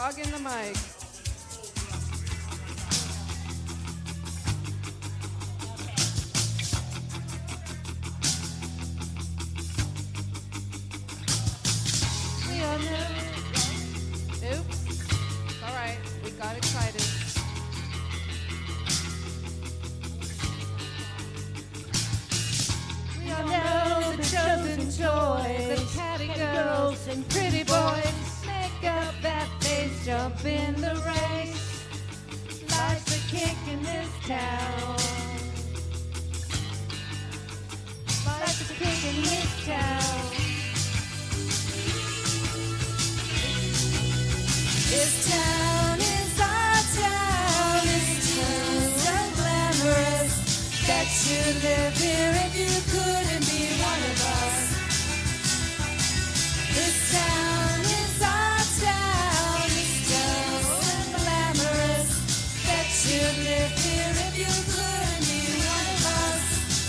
hogging the mic. We all know. Oops. All right, we got excited. We all know the chosen toys, the catty girls and pretty boys. Make up that face, jump in the race. Life's a kick in this town. Life's a kick in this town. This town is our town. This town is so glamorous that you live here if you couldn't be one of us. This town is our town. This town is so glamorous that you live here if you couldn't be one of us.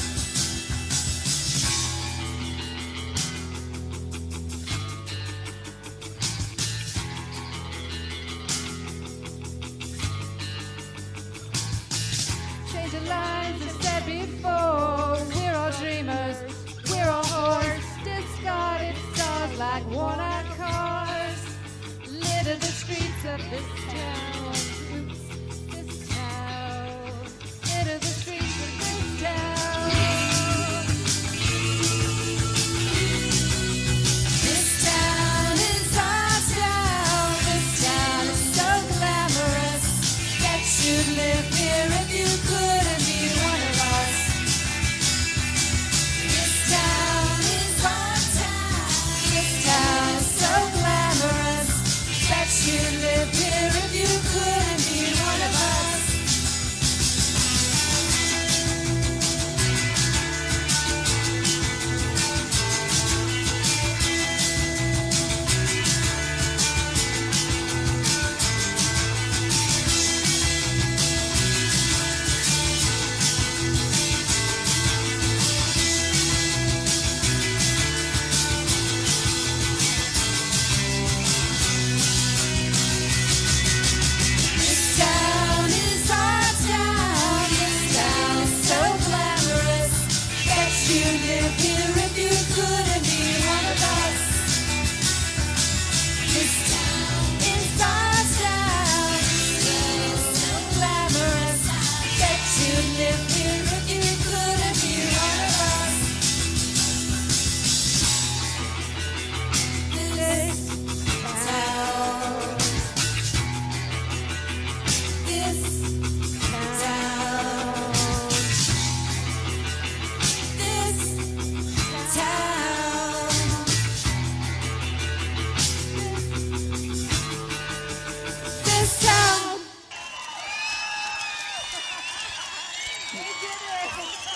Change the lines I said before. We're all dreamers, we're all horse. Discarded stars like worn-out cars. Litter the streets of this town. Oops, this town. Litter the streets of this town. This town is our town. This town is so glamorous that you'd live here if you couldn't be one of us. This town is our town. This town is so glamorous that you'd live here if you couldn't be one of us. This town is our town. This town is so glamorous that you'd live here if you couldn't be one of us. This town is our town. This town is so glamorous that you'd live here if you couldn't be one of us. This town. This town. This town. This town. We did it.